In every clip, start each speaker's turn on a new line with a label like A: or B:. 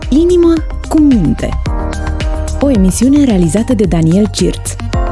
A: Inima cu minte. O emisiune realizată de Daniel Cirț.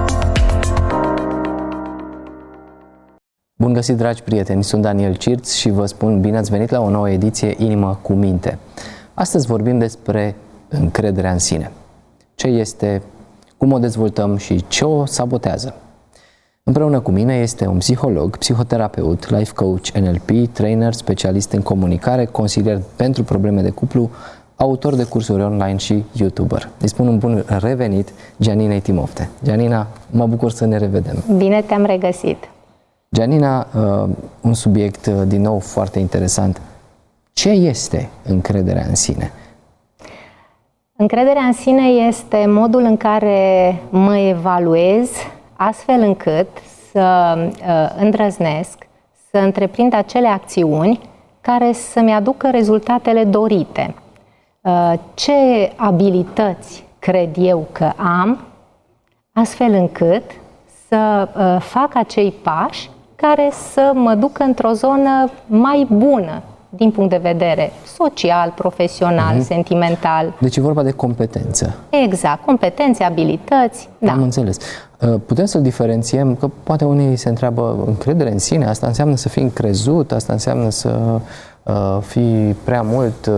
B: Bun găsit, dragi prieteni! Sunt Daniel Cirț și vă spun bine ați venit la o nouă ediție Inima cu minte. Astăzi vorbim despre încrederea în sine. Ce este, cum o dezvoltăm și ce o sabotează. Împreună cu mine este un psiholog, psihoterapeut, life coach, NLP, trainer, specialist în comunicare, consilier pentru probleme de cuplu, autor de cursuri online și YouTuber. Îi spun un bun revenit Gianinei Timofte. Gianina, mă bucur să ne revedem.
C: Bine te-am regăsit.
B: Gianina, un subiect din nou foarte interesant. Ce este încrederea în sine?
C: Încrederea în sine este modul în care mă evaluez astfel încât să îndrăznesc, să întreprind acele acțiuni care să-mi aducă rezultatele dorite. Ce abilități cred eu că am, astfel încât să fac acei pași care să mă ducă într-o zonă mai bună din punct de vedere social, profesional, sentimental.
B: Deci e vorba de competență.
C: Exact, competențe, abilități. Da.
B: Am înțeles. Putem să-l diferențiem, că poate unii se întreabă, încredere în sine, asta înseamnă să fii încrezut, asta înseamnă să fii prea mult,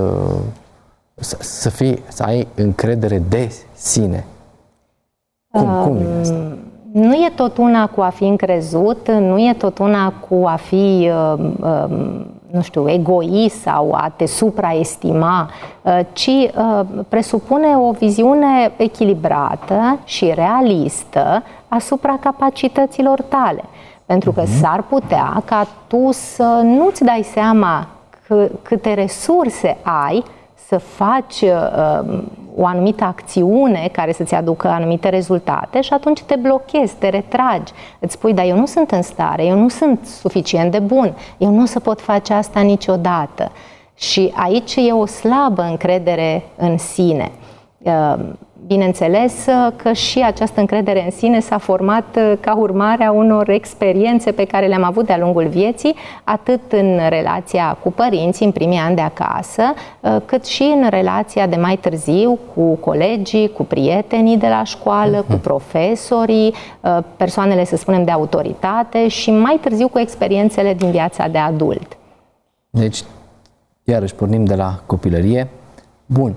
B: să ai încredere de sine. Cum e asta?
C: Nu e tot una cu a fi încrezut, nu e tot una cu a fi, nu știu, egoist sau a te supraestima, ci presupune o viziune echilibrată și realistă asupra capacităților tale. Pentru că s-ar putea ca tu să nu-ți dai seama câte resurse ai să faci o anumită acțiune care să-ți aducă anumite rezultate și atunci te blochezi, te retragi. Îți spui, dar eu nu sunt în stare, eu nu sunt suficient de bun, eu nu o să pot face asta niciodată. Și aici e o slabă încredere în sine. Bineînțeles că și această încredere în sine s-a format ca urmare a unor experiențe pe care le-am avut de-a lungul vieții, atât în relația cu părinții, în primii ani de acasă, cât și în relația de mai târziu cu colegii, cu prietenii de la școală, cu profesorii, persoanele, să spunem, de autoritate și mai târziu cu experiențele din viața de adult.
B: Deci, iarăși pornim de la copilărie. Bun.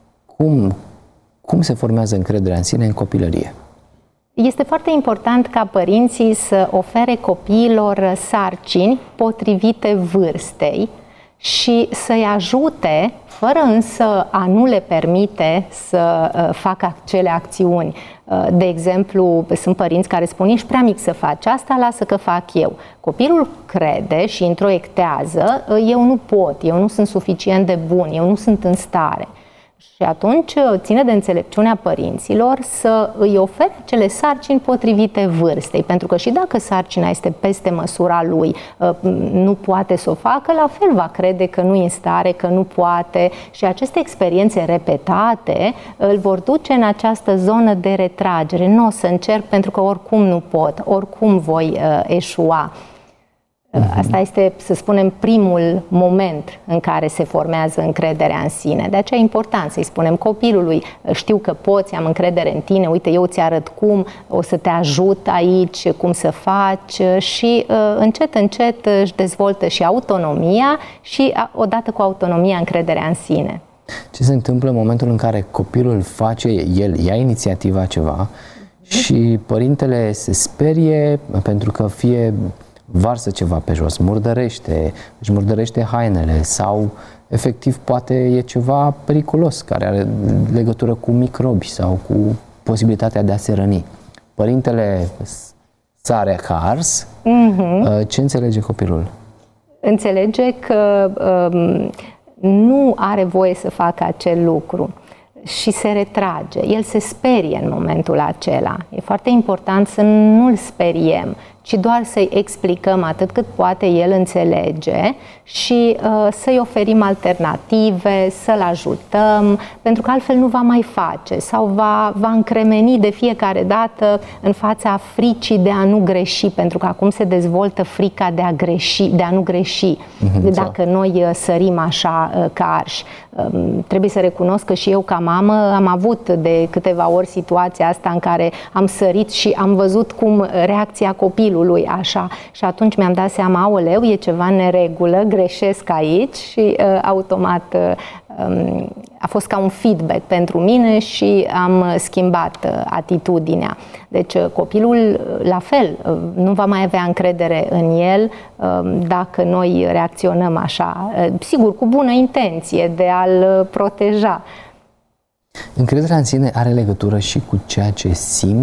B: Cum se formează încrederea în sine în copilărie?
C: Este foarte important ca părinții să ofere copiilor sarcini potrivite vârstei și să-i ajute, fără însă a nu le permite să facă acele acțiuni. De exemplu, sunt părinți care spun, ești prea mic să faci asta, lasă că fac eu. Copilul crede și introiectează, eu nu pot, eu nu sunt suficient de bun, eu nu sunt în stare. Și atunci ține de înțelepciunea părinților să îi ofere acele sarcini potrivite vârstei. Pentru că și dacă sarcina este peste măsura lui, nu poate să o facă, la fel va crede că nu e în stare, că nu poate. Și aceste experiențe repetate îl vor duce în această zonă de retragere. Nu o să încerc pentru că oricum nu pot, oricum voi eșua. Asta este, să spunem, primul moment în care se formează încrederea în sine. De aceea e important să-i spunem copilului, știu că poți, am încredere în tine, uite, eu ți arăt cum, o să te ajut aici, cum să faci și încet, încet își dezvoltă și autonomia și odată cu autonomia încrederea în sine.
B: Ce se întâmplă în momentul în care copilul face, el ia inițiativa ceva și părintele se sperie pentru că fie varsă ceva pe jos, își murdărește hainele sau efectiv poate e ceva periculos care are legătură cu microbi sau cu posibilitatea de a se răni. Părintele sare ca ars, ce înțelege copilul?
C: Înțelege că nu are voie să facă acel lucru și se retrage. El se sperie în momentul acela. E foarte important să nu-l speriem, ci doar să-i explicăm atât cât poate el înțelege și să-i oferim alternative, să-l ajutăm, pentru că altfel nu va mai face sau va încremeni de fiecare dată în fața fricii de a nu greși, pentru că acum se dezvoltă frica de a greși, de a nu greși, dacă noi sărim așa ca arși. Trebuie să recunosc că și eu ca mamă am avut de câteva ori situația asta în care am sărit și am văzut cum reacția copilului așa și atunci mi-am dat seama, aoleu, e ceva în neregulă, greșesc aici și automat a fost ca un feedback pentru mine și am schimbat atitudinea. Deci copilul la fel nu va mai avea încredere în el dacă noi reacționăm așa, sigur cu bună intenție de a-l proteja.
B: Încrederea în sine are legătură și cu ceea ce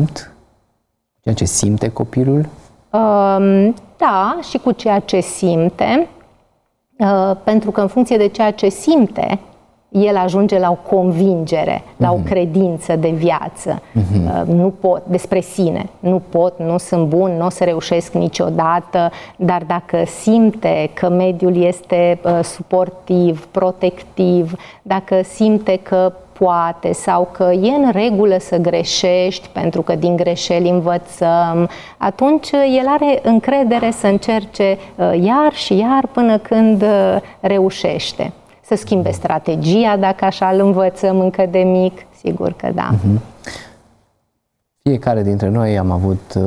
B: simte copilul? Da, și cu ceea ce simte, pentru că în funcție de ceea ce simte, el ajunge la o convingere, la o credință de viață. Nu pot, despre sine, nu pot, nu sunt bun, nu o să reușesc niciodată, dar dacă simte că mediul este suportiv, protectiv, dacă simte că poate sau că e în regulă să greșești pentru că din greșeli învățăm, atunci el are încredere să încerce iar și iar până când reușește. Să schimbe strategia dacă așa îl învățăm încă de mic, sigur că da. Fiecare dintre noi am avut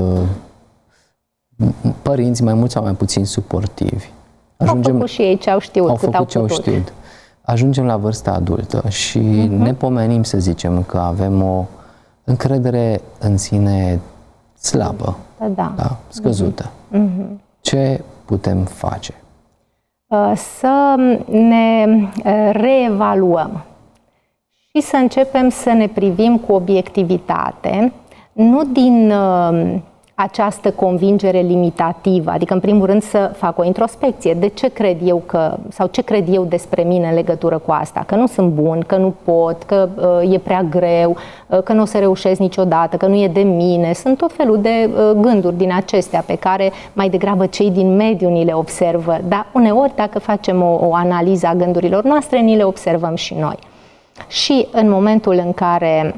B: părinți mai mult sau mai puțin suportivi.
C: Au făcut și ei ce au știut, cât au putut.
B: Ajungem la vârsta adultă și ne pomenim să zicem că avem o încredere în sine slabă, scăzută. Ce putem face?
C: Să ne reevaluăm și să începem să ne privim cu obiectivitate, nu din această convingere limitativă, adică în primul rând să fac o introspecție. De ce cred eu sau ce cred eu despre mine în legătură cu asta? Că nu sunt bun, că nu pot, că e prea greu, că nu o să reușesc niciodată, că nu e de mine. Sunt tot felul de gânduri din acestea pe care mai degrabă cei din mediu ni le observă. Dar uneori, dacă facem o analiză a gândurilor noastre, ni le observăm și noi. Și în momentul în care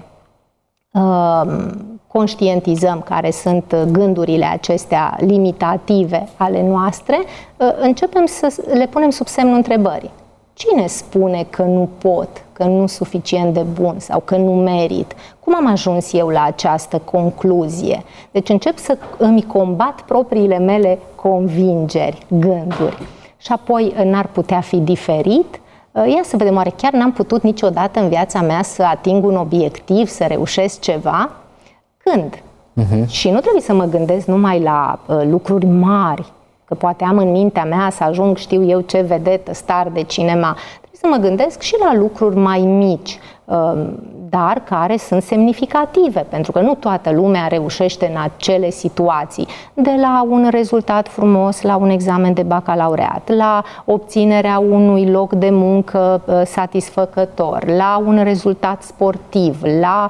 C: conștientizăm care sunt gândurile acestea limitative ale noastre, începem să le punem sub semnul întrebării. Cine spune că nu pot, că nu sunt suficient de bun sau că nu merit? Cum am ajuns eu la această concluzie? Deci încep să îmi combat propriile mele convingeri, gânduri. Și apoi n-ar putea fi diferit? Ia să vedem, oare chiar n-am putut niciodată în viața mea să ating un obiectiv, să reușesc ceva? Când? Și nu trebuie să mă gândesc numai la lucruri mari, că poate am în mintea mea să ajung, știu eu ce vedetă, star de cinema. Trebuie să mă gândesc și la lucruri mai mici, dar care sunt semnificative, pentru că nu toată lumea reușește în acele situații, de la un rezultat frumos la un examen de bacalaureat, la obținerea unui loc de muncă satisfăcător, la un rezultat sportiv, la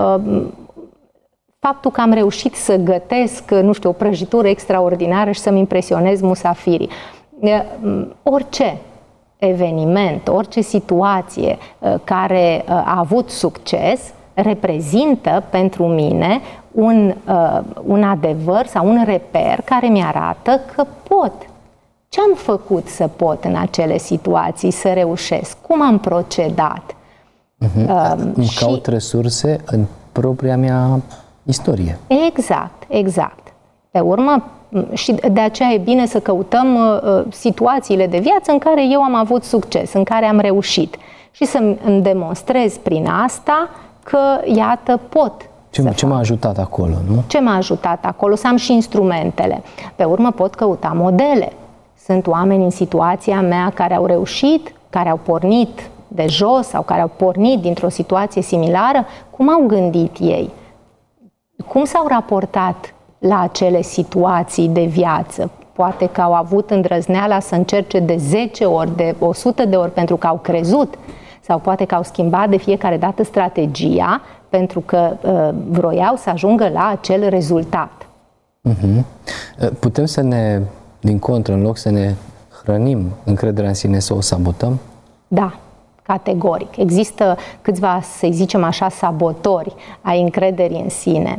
C: faptul că am reușit să gătesc, nu știu, o prăjitură extraordinară și să-mi impresionez musafirii. Orice eveniment, orice situație care a avut succes reprezintă pentru mine un adevăr sau un reper care mi-arată că pot. Ce am făcut să pot în acele situații să reușesc? Cum am procedat?
B: Îmi caut resurse în propria mea istorie.
C: Exact. Pe urmă, și de aceea e bine să căutăm situațiile de viață în care eu am avut succes, în care am reușit și să-mi demonstrez prin asta că, iată, pot.
B: Ce m-a ajutat acolo, nu?
C: Ce m-a ajutat acolo? Să am și instrumentele. Pe urmă pot căuta modele. Sunt oameni în situația mea care au reușit, care au pornit de jos sau care au pornit dintr-o situație similară. Cum au gândit ei? Cum s-au raportat la acele situații de viață? Poate că au avut îndrăzneala să încerce de 10 ori, de 100 de ori pentru că au crezut, sau poate că au schimbat de fiecare dată strategia pentru că vroiau să ajungă la acel rezultat.
B: Putem să ne, din contră, în loc să ne hrănim încrederea în sine, să o sabotăm?
C: Da, categoric. Există câțiva, să zicem așa, sabotori ai încrederii în sine.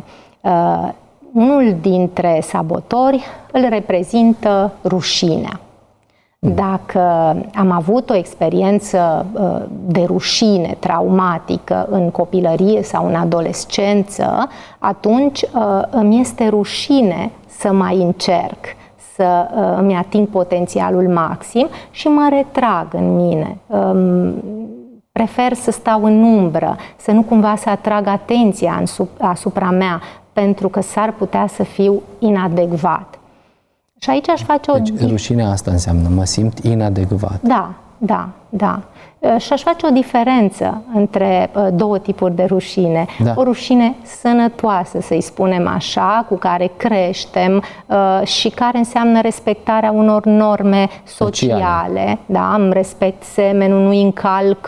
C: Unul dintre sabotori îl reprezintă rușinea. Dacă am avut o experiență de rușine traumatică în copilărie sau în adolescență, atunci îmi este rușine să mai încerc, să îmi ating potențialul maxim și mă retrag în mine. Prefer să stau în umbră, să nu cumva să atrag atenția asupra mea, pentru că s-ar putea să fiu inadecvat. Și aici aș face
B: Deci rușinea asta înseamnă, mă simt inadecvat.
C: Da. Și aș face o diferență între două tipuri de rușine.
B: Da.
C: O rușine sănătoasă, să-i spunem așa, cu care creștem și care înseamnă respectarea unor norme sociale. Da? Îmi respect semenul, nu încalc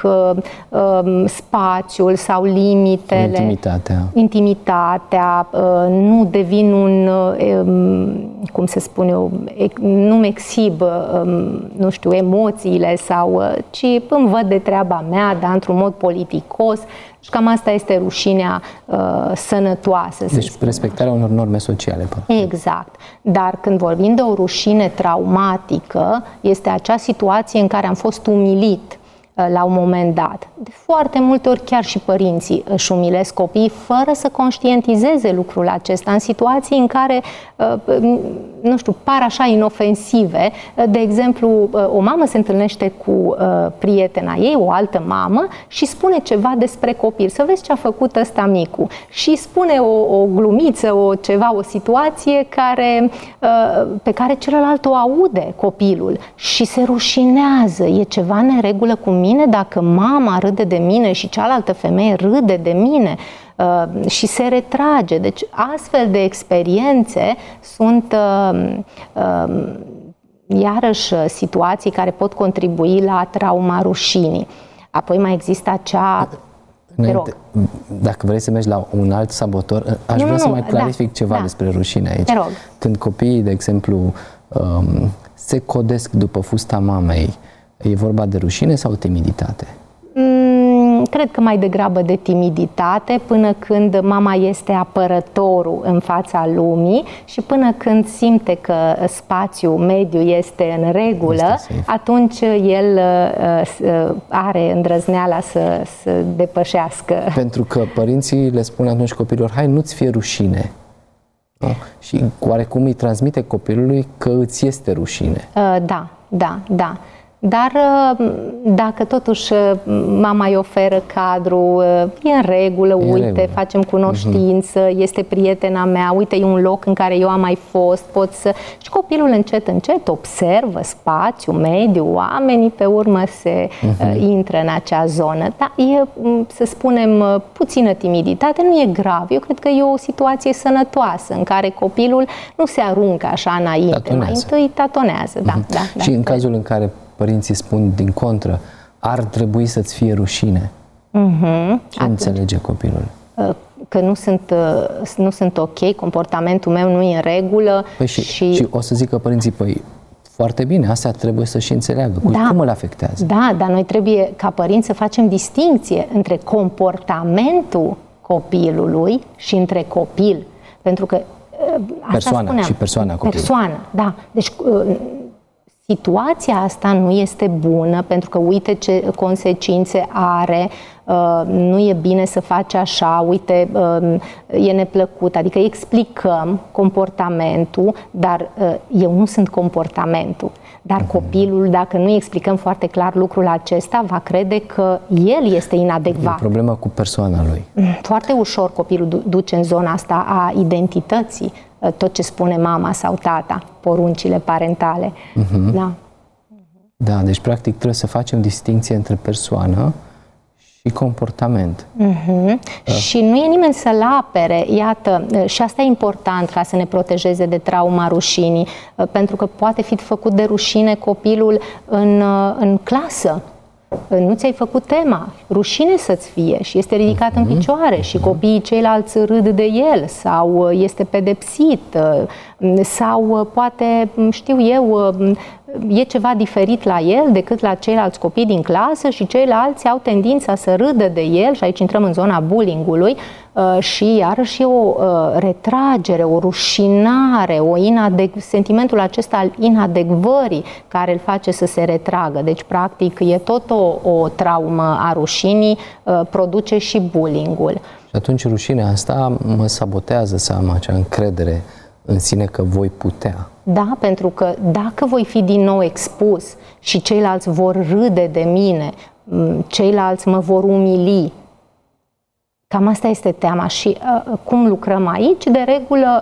C: spațiul sau limitele. Intimitatea. Nu devin un, cum să spun eu, nu-mi exhib, nu știu, emoțiile sau, ci îmi văd de treaba mea, dar într-un mod politicos. Și cam asta este rușinea sănătoasă.
B: Deci respectarea unor norme sociale.
C: Exact. Dar când vorbim de o rușine traumatică, este acea situație în care am fost umilit la un moment dat. De foarte multe ori chiar și părinții își umilesc copiii fără să conștientizeze lucrul acesta, în situații în care, nu știu, par așa inofensive. De exemplu, o mamă se întâlnește cu prietena ei, o altă mamă, și spune ceva despre copil. Să vezi ce a făcut ăsta micu. Și spune o glumiță, o situație pe care celălalt o aude, copilul, și se rușinează. E ceva neregulă cu mine dacă mama râde de mine și cealaltă femeie râde de mine și se retrage. Deci astfel de experiențe sunt iarăși situații care pot contribui la trauma rușinii. Apoi mai există acea...
B: Dacă vrei să mergi la un alt sabotor, aș vrea să mai clarific ceva despre rușine aici. Când copiii, de exemplu, se codesc după fusta mamei, e vorba de rușine sau timiditate?
C: Cred că mai degrabă de timiditate, până când mama este apărătorul în fața lumii și până când simte că spațiul, mediul este în regulă, atunci el are îndrăzneala să depășească. Pentru
B: că părinții le spun atunci copilor, hai, nu-ți fie rușine. Nu? Și oarecum îi transmite copilului că îți este rușine.
C: Da. Dar dacă totuși mama îi oferă cadrul, e în regulă, uite, facem cunoștință, este prietena mea, uite, e un loc în care eu am mai fost, Și copilul încet observă spațiu, mediu, oamenii, pe urmă se intră în acea zonă. Dar e, să spunem, puțină timiditate, nu e grav. Eu cred că e o situație sănătoasă în care copilul nu se aruncă așa înainte, mai întâi tatonează. Da.
B: Și în cazul în care părinții spun din contră, ar trebui să-ți fie rușine. Ce înțelege copilul?
C: Că nu sunt ok, comportamentul meu nu e în regulă.
B: Și o să zică părinții, foarte bine, asta trebuie să și înțeleagă. Cum îl afectează?
C: Da, dar noi trebuie ca părinți să facem distincție între comportamentul copilului și între copil. Pentru că
B: persoana și persoana copilului.
C: Persoana, da. Deci situația asta nu este bună, pentru că uite ce consecințe are, nu e bine să faci așa, uite, e neplăcut. Adică explicăm comportamentul, dar eu nu sunt comportamentul. Dar copilul, dacă nu explicăm foarte clar lucrul acesta, va crede că el este inadecvat.
B: E problema cu persoana lui.
C: Foarte ușor copilul duce în zona asta a identității tot ce spune mama sau tata, poruncile parentale.
B: Da, deci practic trebuie să facem distinție între persoană și comportament.
C: Și nu e nimeni să-l apere, iată, și asta e important ca să ne protejeze de trauma rușinii, pentru că poate fi făcut de rușine copilul în clasă. nu ți-ai făcut tema, rușine să-ți fie și este ridicat în picioare și copiii ceilalți râd de el sau este pedepsit sau poate, știu eu, e ceva diferit la el decât la ceilalți copii din clasă și ceilalți au tendința să râdă de el și aici intrăm în zona bullying-ului și iarăși o retragere, o rușinare, sentimentul acesta al inadecvării care îl face să se retragă. Deci, practic, e tot o traumă a rușinii, produce și bullying-ul.
B: Și atunci rușinea asta mă sabotează să am acea încredere în sine că voi putea.
C: Da, pentru că dacă voi fi din nou expus și ceilalți vor râde de mine, ceilalți mă vor umili, cam asta este teama. Și cum lucrăm aici? De regulă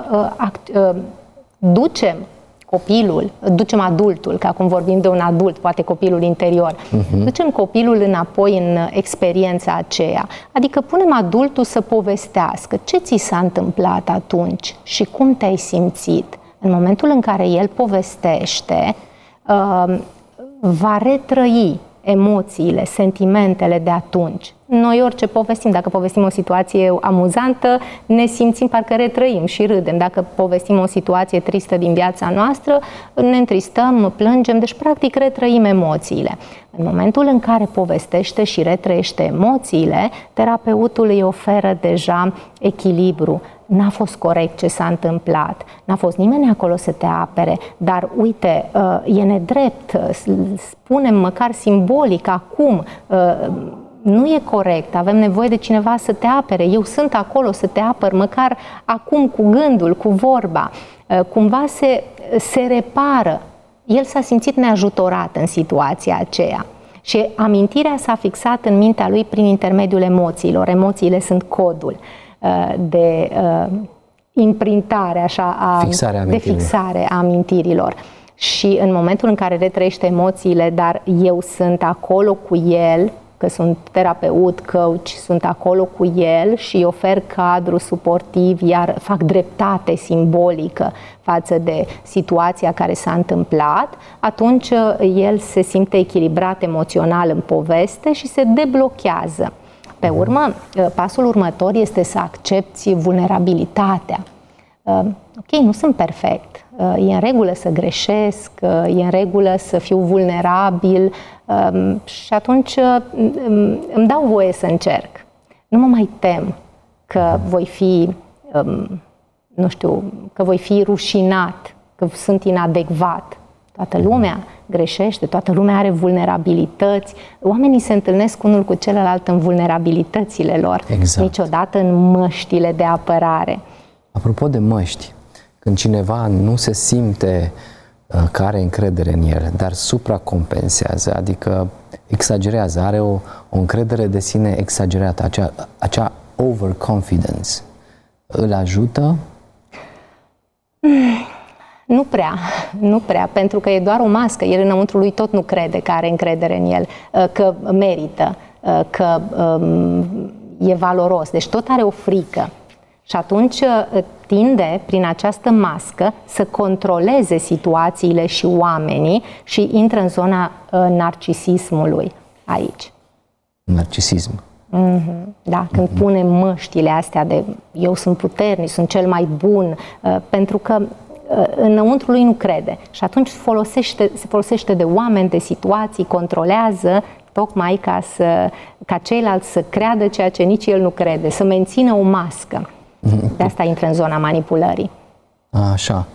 C: ducem adultul, că acum vorbim de un adult, poate copilul interior, ducem copilul înapoi în experiența aceea. Adică punem adultul să povestească ce ți s-a întâmplat atunci și cum te-ai simțit. În momentul în care el povestește, va retrăi emoțiile, sentimentele de atunci. Noi orice povestim, dacă povestim o situație amuzantă, ne simțim, parcă retrăim și râdem. Dacă povestim o situație tristă din viața noastră, ne întristăm, plângem, deci practic retrăim emoțiile. În momentul în care povestește și retrăiește emoțiile, terapeutul îi oferă deja echilibru. N-a fost corect ce s-a întâmplat, n-a fost nimeni acolo să te apere, dar uite, e nedrept, spunem măcar simbolic acum, nu e corect, avem nevoie de cineva să te apere, eu sunt acolo să te apăr, măcar acum cu gândul, cu vorba, cumva se repară. El s-a simțit neajutorat în situația aceea. Și amintirea s-a fixat în mintea lui prin intermediul emoțiilor. Emoțiile sunt codul de imprintare, așa, de fixare a amintirilor. Și în momentul în care retrăiește emoțiile, dar eu sunt acolo cu el, că sunt terapeut, coach, sunt acolo cu el și îi ofer cadru suportiv, iar fac dreptate simbolică față de situația care s-a întâmplat, atunci el se simte echilibrat emoțional în poveste și se deblochează. Pe urmă, pasul următor este să accepti vulnerabilitatea. Ok, nu sunt perfect, e în regulă să greșesc, e în regulă să fiu vulnerabil și atunci îmi dau voie să încerc. Nu mă mai tem că voi fi, nu știu, că voi fi rușinat, că sunt inadecvat. Toată lumea greșește, toată lumea are vulnerabilități. Oamenii se întâlnesc unul cu celălalt în vulnerabilitățile lor, niciodată în măștile de apărare.
B: Apropo de măști, când cineva nu se simte că are încredere în el, dar supracompensează, adică exagerează, are o încredere de sine exagerată, acea overconfidence, îl ajută? Nu prea, pentru că e doar o mască. El înăuntru lui tot nu crede că are încredere în el, că merită, că e valoros. Deci tot are o frică. Și atunci tinde, prin această mască, să controleze situațiile și oamenii și intră în zona narcisismului aici. Narcisism.
C: Da, când pune măștile astea de eu sunt puternic, sunt cel mai bun, pentru că înăuntru lui nu crede. Și atunci se folosește de oameni, de situații, controlează tocmai ca ceilalți să creadă ceea ce nici el nu crede, să mențină o mască. De asta intră în zona manipulării.
B: Așa.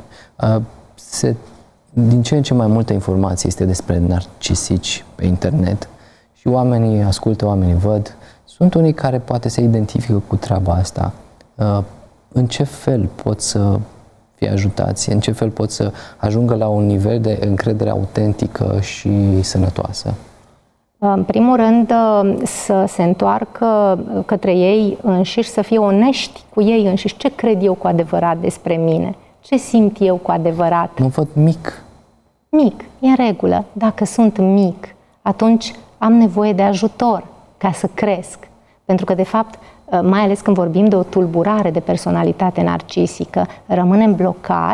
B: Din ce în ce mai multă informație este despre narcisici pe internet și oamenii ascultă, oamenii văd. Sunt unii care poate se identifică cu treaba asta. În ce fel pot să fie ajutați? În ce fel pot să ajungă la un nivel de încredere autentică și sănătoasă?
C: În primul rând, să se întoarcă către ei înșiși, să fie onești cu ei înșiși. Ce cred eu cu adevărat despre mine? Ce simt eu cu adevărat?
B: Mă văd mic.
C: Mic, e în regulă. Dacă sunt mic, atunci am nevoie de ajutor ca să cresc. Pentru că, de fapt, mai ales când vorbim de o tulburare de personalitate narcisică, rămânem blocați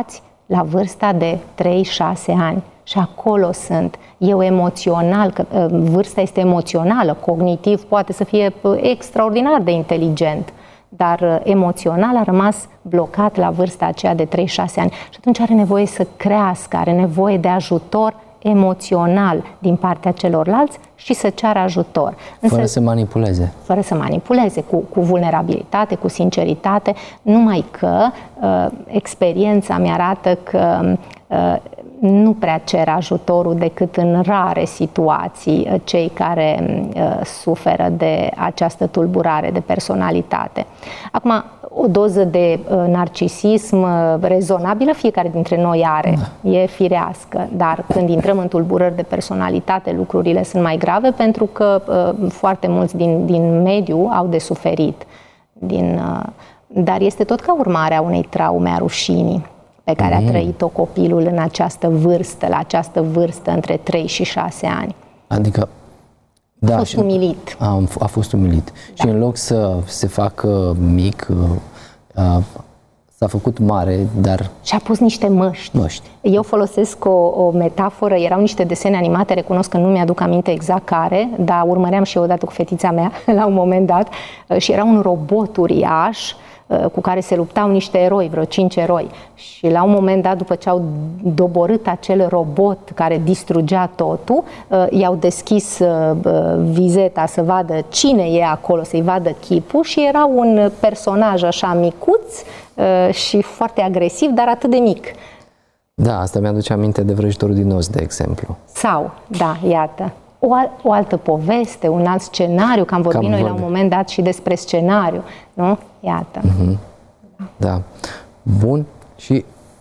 C: la vârsta de 3-6 ani. Și acolo sunt. Eu emoțional, că vârsta este emoțională, cognitiv poate să fie extraordinar de inteligent, dar emoțional a rămas blocat la vârsta aceea de 3-6 ani. Și atunci are nevoie să crească, are nevoie de ajutor emoțional din partea celorlalți și să ceară ajutor.
B: Fără să manipuleze.
C: Fără să manipuleze, cu vulnerabilitate, cu sinceritate, numai că experiența mi-arată că nu prea cer ajutorul decât în rare situații cei care suferă de această tulburare de personalitate. Acum, o doză de narcisism rezonabilă fiecare dintre noi are, e firească, dar când intrăm în tulburări de personalitate, lucrurile sunt mai grave pentru că foarte mulți din mediu au de suferit. Dar este tot ca urmare a unei traume a rușinii pe care a trăit-o copilul în această vârstă, la această vârstă între 3 și 6 ani.
B: Adică
C: a fost umilit.
B: A fost umilit. Da. Și în loc să se facă mic, s-a făcut mare, dar...
C: Și-a pus niște măști. Eu folosesc o metaforă, erau niște desene animate, recunosc că nu mi-aduc aminte exact care, dar urmăream și eu odată cu fetița mea, la un moment dat, și era un robot uriaș, cu care se luptau niște eroi, vreo 5 eroi. Și la un moment dat, după ce au doborât acel robot care distrugea totul, i-au deschis vizeta să vadă cine e acolo, să-i vadă chipul și era un personaj așa micuț și foarte agresiv, dar atât de mic.
B: Da, asta mi-aduce aminte de Vrăjitorul din Oz, de exemplu.
C: Sau, da, iată. O altă poveste, un alt scenariu, că am vorbit noi la un moment dat și despre scenariu, nu? Iată.
B: Da. Bun. Și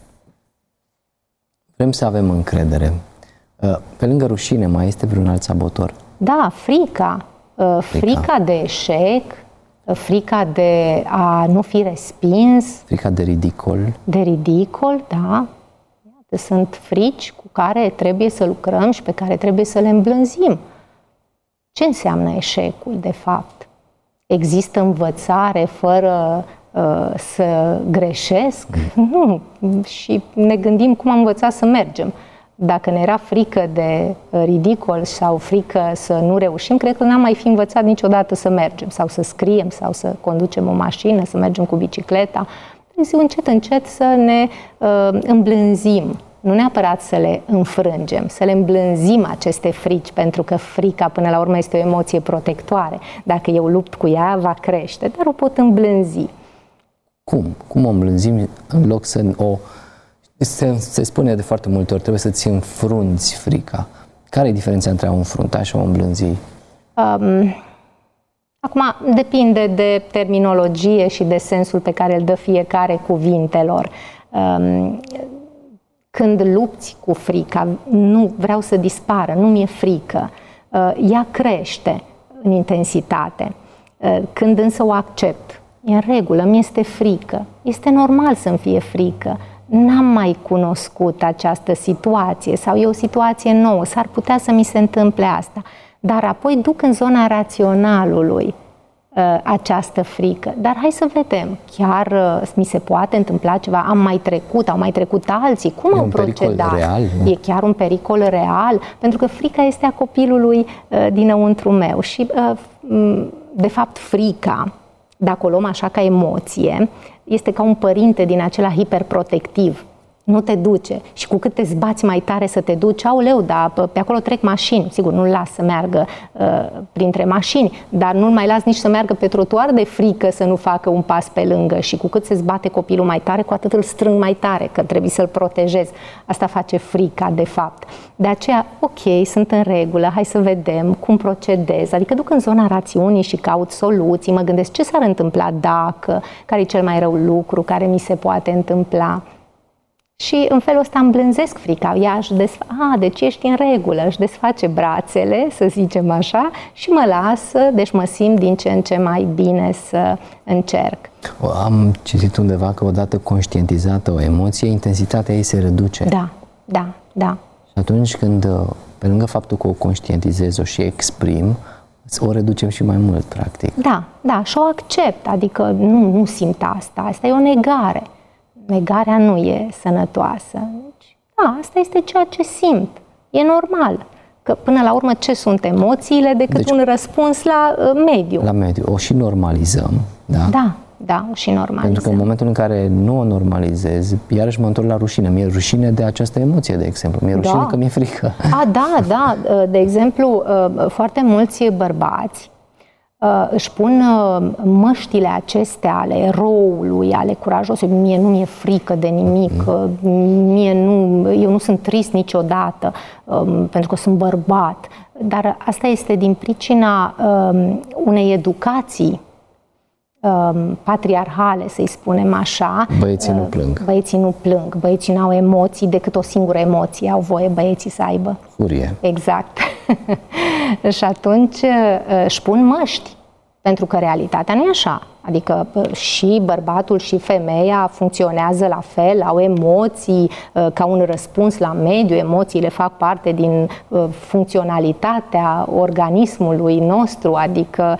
B: vrem să avem încredere. Pe lângă rușine, mai este vreun alt sabotor?
C: Da, frica. Frica de eșec, frica de a nu fi respins.
B: Frica de ridicol. De
C: ridicol, da. Sunt frici cu care trebuie să lucrăm și pe care trebuie să le îmblânzim. Ce înseamnă eșecul, de fapt? Există învățare fără să greșesc? Nu. Și ne gândim cum am învățat să mergem. Dacă ne era frică de ridicol sau frică să nu reușim, cred că n-am mai fi învățat niciodată să mergem sau să scriem sau să conducem o mașină, să mergem cu bicicleta. Încet, încet să ne îmblânzim. Nu neapărat să le înfrângem, să le îmblânzim aceste frici, pentru că frica până la urmă este o emoție protectoare. Dacă eu lupt cu ea, va crește, dar o pot îmblânzi.
B: Cum o îmblânzim în loc să o... Se spune de foarte multe ori, trebuie să-ți înfrunți frica. Care e diferența între a o înfrunta și a o îmblânzi?
C: Acum, depinde de terminologie și de sensul pe care îl dă fiecare cuvintelor. Când lupți cu frica, nu vreau să dispară, nu mi-e frică, ea crește în intensitate. Când însă o accept, e în regulă, mi-este frică, este normal să-mi fie frică, n-am mai cunoscut această situație sau e o situație nouă, s-ar putea să mi se întâmple asta, dar apoi duc în zona raționalului această frică. Dar hai să vedem, chiar mi se poate întâmpla ceva, au mai trecut alții, cum au procedat? E chiar un pericol real? Pentru că frica este a copilului dinăuntru meu și de fapt frica, dacă o luăm așa ca emoție, este ca un părinte din acela hiperprotectiv. Nu te duce. Și cu cât te zbați mai tare să te duci, aoleu, dar pe acolo trec mașini. Sigur, nu-l las să meargă printre mașini, dar nu-l mai las nici să meargă pe trotuar de frică să nu facă un pas pe lângă. Și cu cât se zbate copilul mai tare, cu atât îl strâng mai tare, că trebuie să-l protejez. Asta face frica, de fapt. De aceea, ok, sunt în regulă, hai să vedem cum procedez. Adică duc în zona rațiunii și caut soluții, mă gândesc ce s-ar întâmpla dacă, care e cel mai rău lucru care mi se poate întâmpla. Și în felul ăsta îmblânzesc frica. Ea deci ești în regulă, își desface brațele, să zicem așa, și mă lasă, deci mă simt din ce în ce mai bine să încerc.
B: Am citit undeva că odată conștientizată o emoție, intensitatea ei se reduce.
C: Da.
B: Și atunci când, pe lângă faptul că o conștientizez, o și exprim, o reducem și mai mult, practic.
C: Da, și o accept, adică nu simt asta e o negare. negarea nu e sănătoasă. Deci, da, asta este ceea ce simt. E normal. Că până la urmă ce sunt emoțiile decât un răspuns la mediu.
B: La mediu. O și normalizăm. Da?
C: Da, o și normalizăm.
B: Pentru că în momentul în care nu o normalizez, iarăși mă întorc la rușine. Mi-e rușine de această emoție, de exemplu. Mi-e rușine că mi-e frică. Da. De exemplu, foarte mulți bărbați își pun măștile acestea ale eroului, ale curajosului. Mie nu mi-e frică de nimic, eu nu sunt trist niciodată pentru că sunt bărbat. Dar asta este din pricina unei educații patriarhale, să-i spunem așa. Băieții nu plâng.
C: Băieții nu plâng, băieții n-au emoții decât o singură emoție au voie băieții să aibă.
B: Furie.
C: Exact. Și atunci își pun măști, pentru că realitatea nu e așa. Adică și bărbatul și femeia funcționează la fel, au emoții ca un răspuns la mediu, emoțiile fac parte din funcționalitatea organismului nostru, adică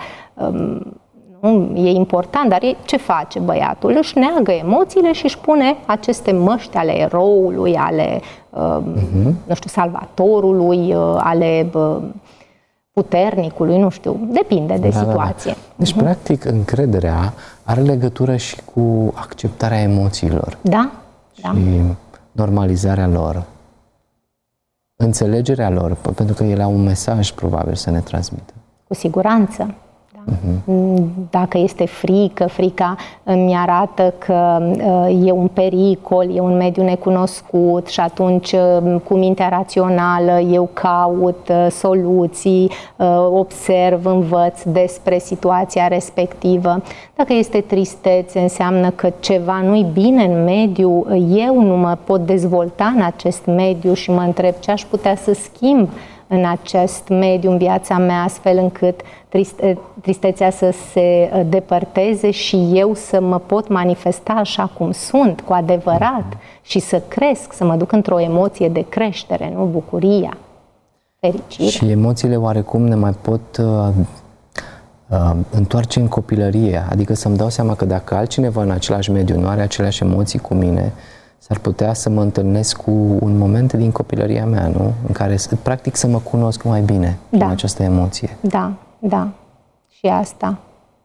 C: e important, dar ce face băiatul? Își neagă emoțiile și își pune aceste măști ale eroului, ale, nu știu, salvatorului, ale puternicului, nu știu, depinde de situație.
B: Da. Deci, practic, încrederea are legătură și cu acceptarea emoțiilor.
C: Da.
B: Și normalizarea lor. Înțelegerea lor, pentru că ele au un mesaj, probabil, să ne transmită.
C: Cu siguranță. Dacă este frica îmi arată că e un pericol, e un mediu necunoscut și atunci cu mintea rațională eu caut soluții, observ, învăț despre situația respectivă. Dacă este tristețe, înseamnă că ceva nu-i bine în mediu, eu nu mă pot dezvolta în acest mediu și mă întreb ce aș putea să schimb în acest mediu, în viața mea, astfel încât tristețea să se depărteze și eu să mă pot manifesta așa cum sunt, cu adevărat, și să cresc, să mă duc într-o emoție de creștere, nu? Bucuria, fericirea.
B: Și emoțiile oarecum ne mai pot întoarce în copilărie, adică să-mi dau seama că dacă altcineva în același mediu nu are aceleași emoții cu mine, s-ar putea să mă întâlnesc cu un moment din copilăria mea, nu? În care, practic, să mă cunosc mai bine în această emoție.
C: Da. Și asta.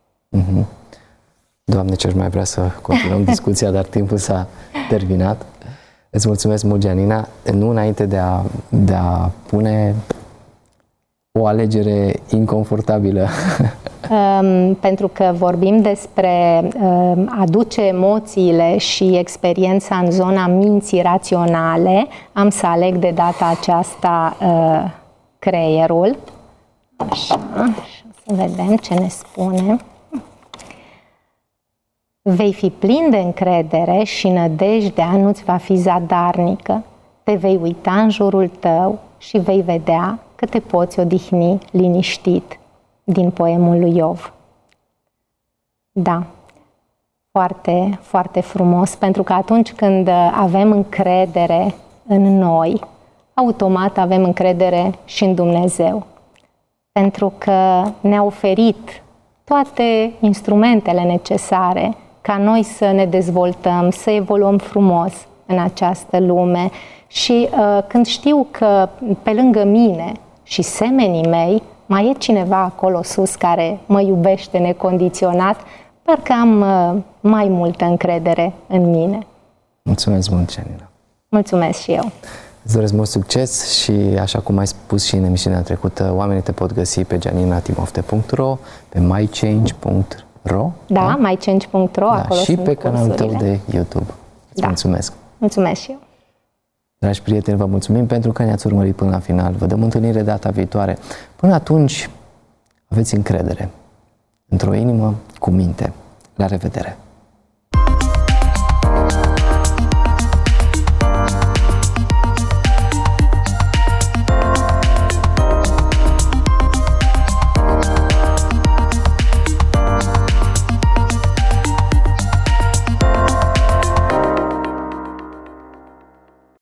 B: Doamne, ce-aș mai vrea să continuăm discuția, dar timpul s-a terminat. Îți mulțumesc mult, Gianina. Nu înainte de a pune o alegere inconfortabilă.
C: Pentru că vorbim despre aduce emoțiile și experiența în zona minții raționale, am să aleg de data aceasta creierul. Așa, să vedem ce ne spune. Vei fi plin de încredere și nădejdea nu-ți va fi zadarnică. Te vei uita în jurul tău și vei vedea că te poți odihni liniștit. Din poemul lui Iov. Da, foarte, foarte frumos, pentru că atunci când avem încredere în noi, automat avem încredere și în Dumnezeu. Pentru că ne-a oferit toate instrumentele necesare ca noi să ne dezvoltăm, să evoluăm frumos în această lume. Și când știu că pe lângă mine și semenii mei mai e cineva acolo sus care mă iubește necondiționat, parcă am mai multă încredere în mine.
B: Mulțumesc mult, Gianina.
C: Mulțumesc și eu.
B: Îți doresc mult succes și, așa cum ai spus și în emisiunea trecută, oamenii te pot găsi pe gianinatimofte.ro, pe mychange.ro.
C: Da, mychange.ro, acolo
B: și
C: sunt
B: pe canalul tău de YouTube. Îți mulțumesc.
C: Mulțumesc și eu.
B: Dragi prieteni, vă mulțumim pentru că ne-ați urmărit până la final. Vă dăm întâlnire data viitoare. Până atunci, aveți încredere într-o inimă cu minte. La revedere!